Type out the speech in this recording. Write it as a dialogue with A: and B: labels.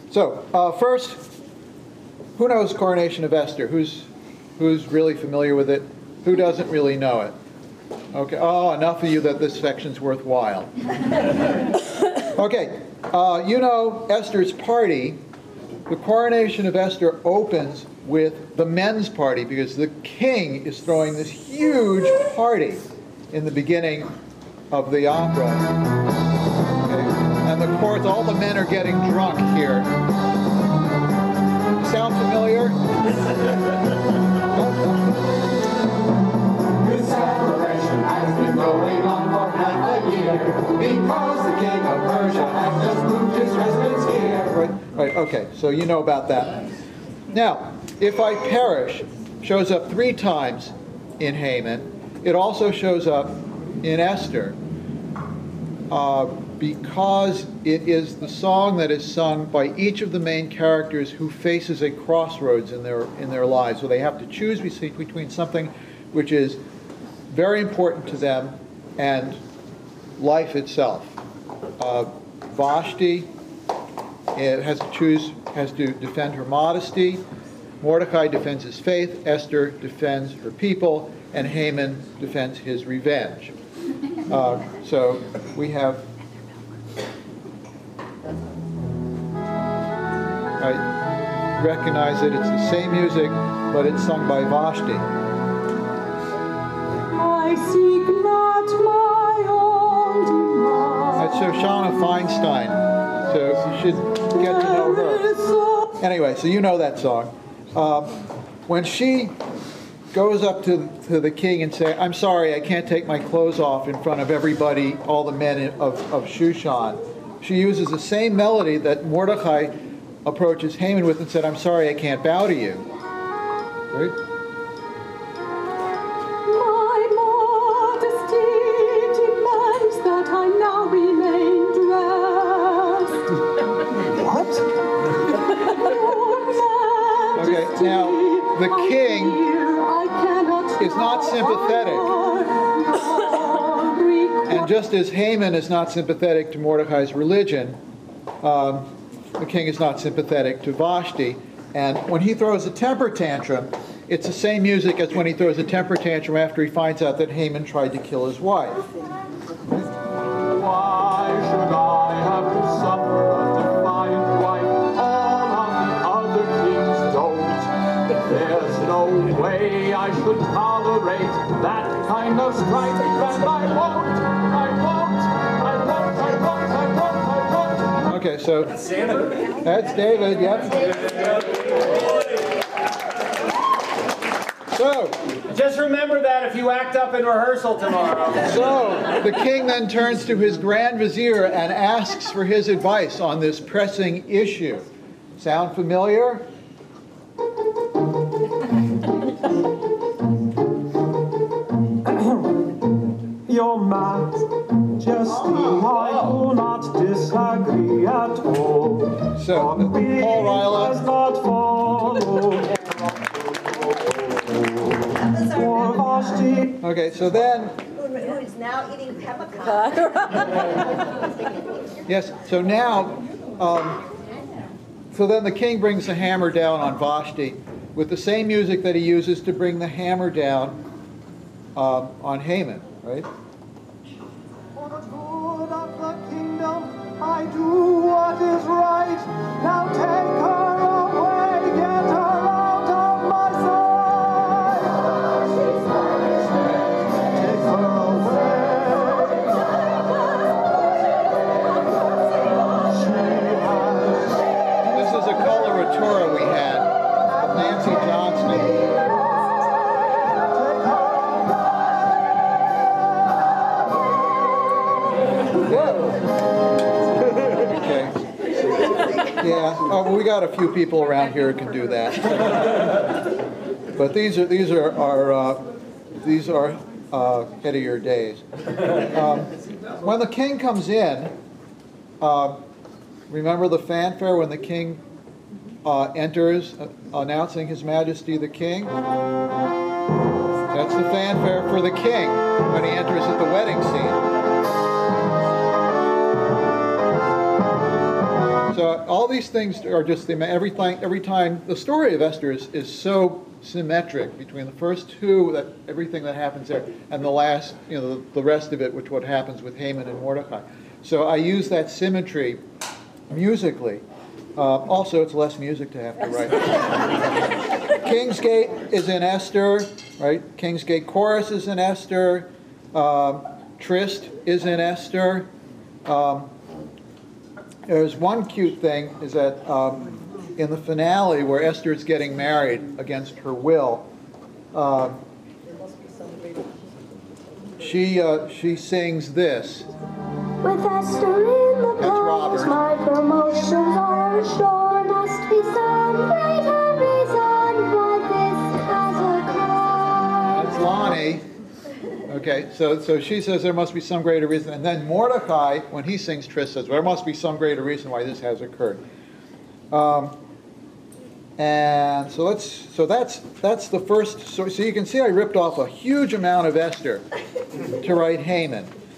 A: So first, who knows Coronation of Esther? Who's really familiar with it? Who doesn't really know it? Okay. Oh, enough of you that this section's worthwhile. Okay. You know Esther's party. The Coronation of Esther opens with the men's party because the king is throwing this huge party in the beginning of the opera. Okay. And of course, all the men are getting drunk here. Sound familiar?
B: This celebration has been going on for half a year because the king of Persia has just moved his residence here.
A: Right, okay, so you know about that. Now, if I perish shows up 3 times in Haman. It also shows up in Esther because it is the song that is sung by each of the main characters who faces a crossroads in their lives. So they have to choose between something which is very important to them and life itself. Vashti has to defend her modesty. Mordecai defends his faith. Esther defends her people, and Haman defends his revenge. So we have. I recognize it. It's the same music, but it's sung by Vashti.
C: I seek not my own demise.
A: That's Shoshana Feinstein. So you should get to know her. Anyway, so you know that song. When she goes up to the king and says, "I'm sorry, I can't take my clothes off in front of everybody, all the men of Shushan," she uses the same melody that Mordecai approaches Haman with and said, "I'm sorry, I can't bow to you." Right?
C: My modesty demands that I now remain dressed. What?
A: Okay, now the king is not sympathetic. And just as Haman is not sympathetic to Mordecai's religion, the king is not sympathetic to Vashti. And when he throws a temper tantrum, it's the same music as when he throws a temper tantrum after he finds out that Haman tried to kill his wife.
B: Why should I have to suffer a defiant wife? All of the other kings don't. There's no way I should tolerate that kind of strife, and I won't.
A: Okay, so that's David, yep. So,
D: just remember that if you act up in rehearsal tomorrow.
A: So, the king then turns to his grand vizier and asks for his advice on this pressing issue. Sound familiar?
E: Your Majesty, I do not disagree at all.
A: So, Paul Ryla. Okay, so then.
F: Who is now eating peppercorn.
A: Yes, so now, so then the king brings the hammer down on Vashti with the same music that he uses to bring the hammer down on Haman, right?
E: For the good of the kingdom, I do what is right. Now take her away, get her out of my sight. Take her away.
A: This is a coloratura we had of Nancy Johnston. Yeah, we got a few people around here who can do that. But these are headier days. When the king comes in, remember the fanfare when the king enters, announcing His Majesty the King? That's the fanfare for the king when he enters at the wedding scene. So all these things are just every time the story of Esther is so symmetric between the first two, that everything that happens there, and the last, the rest of it, which what happens with Haman and Mordecai. So I use that symmetry musically. Also, it's less music to have to write. King's Gate is in Esther, right? King's Gate chorus is in Esther. Tryst is in Esther. There's one cute thing, is that in the finale where Esther is getting married against her will, she sings this.
G: With Esther in the
A: That's Robert.
G: palace, my promotions are sure. Must be some greater reason why this has occurred.
A: That's Lonnie. Okay, so she says there must be some greater reason, and then Mordecai, when he sings Tryst, says there must be some greater reason why this has occurred. And so that's the first. So you can see I ripped off a huge amount of Esther to write Haman.